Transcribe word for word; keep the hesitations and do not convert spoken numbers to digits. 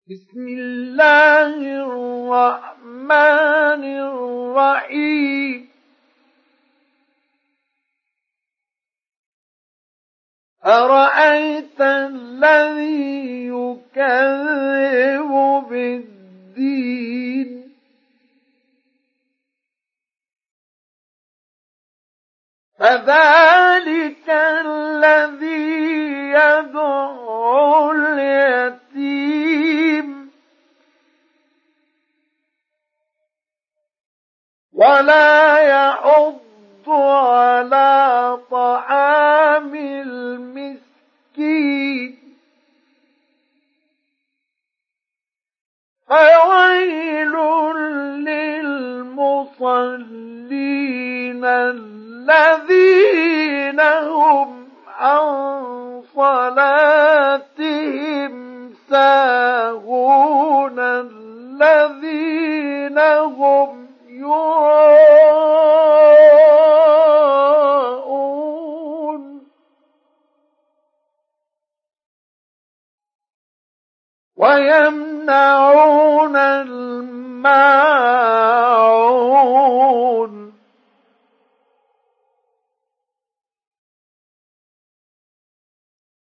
بسم الله الرحمن الرحيم أرأيت الذي يكذب بالدين فذلك الذي يدعو اليتيم ولا يحض على طعام المسكين فويل للمصلين الذين هم عن صلاتهم ساهون الذين هم يراءون ويمنعون الماعون